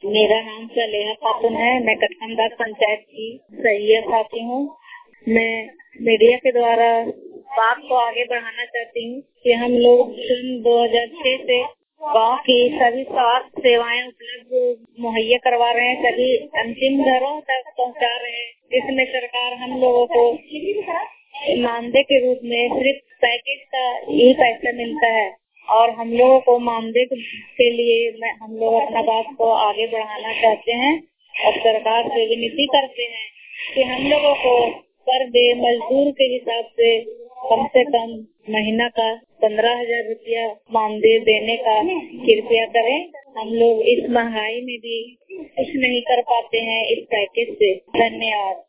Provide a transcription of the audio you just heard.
मेरा नाम सलेहा खातून है। मैं कटकमदाग पंचायत की सैयद साथी हूँ। मैं मीडिया के द्वारा बात को आगे बढ़ाना चाहती हूँ कि हम लोग सन 2006 से गांव की सभी स्वास्थ्य सेवाएं उपलब्ध मुहैया करवा रहे हैं, सभी अंतिम घरों तक पहुँचा रहे हैं। इसमें सरकार हम लोगों को मानदेय के रूप में सिर्फ पैकेज का ही पैसा मिलता है और हम लोगों को मानदेय के लिए हम लोग अपना बात को आगे बढ़ाना चाहते हैं और सरकार से विनती करते हैं कि हम लोगों को पर डे मजदूर के हिसाब से कम महीना का 15,000 रुपया मानदेय देने का कृपया करें। हम लोग इस महंगाई में भी कुछ नहीं कर पाते हैं इस पैकेज से। धन्यवाद।